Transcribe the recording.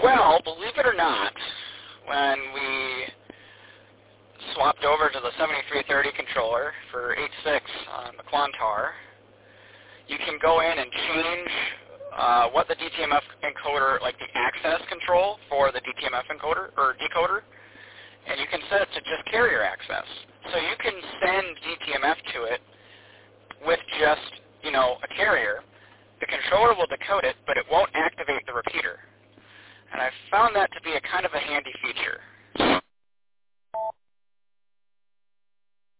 Well, believe it or not, when we swapped over to the 7330 controller for 8.6 on the Quantar, you can go in and change what the DTMF encoder, like the access control for the DTMF encoder or decoder, and you can set it to just carrier access. So you can send DTMF to it with just, a carrier. The controller will decode it, but it won't activate the repeater. And I found that to be a kind of a handy feature.